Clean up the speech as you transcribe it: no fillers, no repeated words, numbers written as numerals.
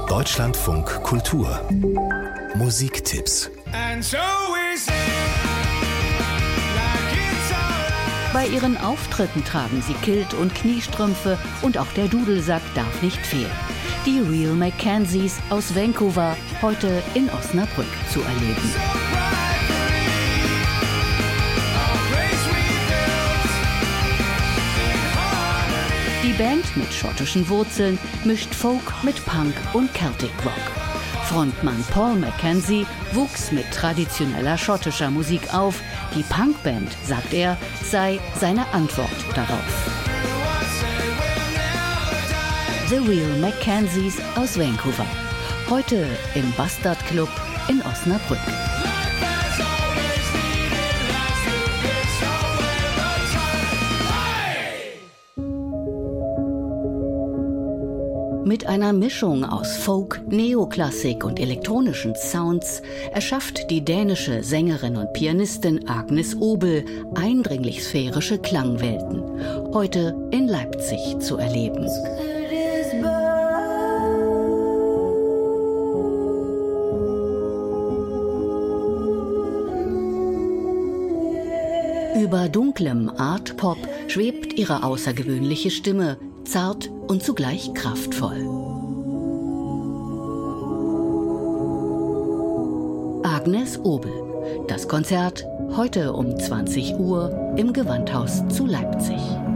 Deutschlandfunk Kultur Musiktipps. Bei ihren Auftritten tragen sie Kilt und Kniestrümpfe und auch der Dudelsack darf nicht fehlen. Die Real McKenzies aus Vancouver, heute in Osnabrück zu erleben. Die Band mit schottischen Wurzeln mischt Folk mit Punk und Celtic Rock. Frontmann Paul McKenzie wuchs mit traditioneller schottischer Musik auf. Die Punkband, sagt er, sei seine Antwort darauf. The Real McKenzies aus Vancouver. Heute im Bastard Club in Osnabrück. Mit einer Mischung aus Folk, Neoklassik und elektronischen Sounds erschafft die dänische Sängerin und Pianistin Agnes Obel eindringlich sphärische Klangwelten. Heute in Leipzig zu erleben. Über dunklem Art-Pop schwebt ihre außergewöhnliche Stimme, zart und zugleich kraftvoll. Agnes Obel. Das Konzert heute um 20 Uhr im Gewandhaus zu Leipzig.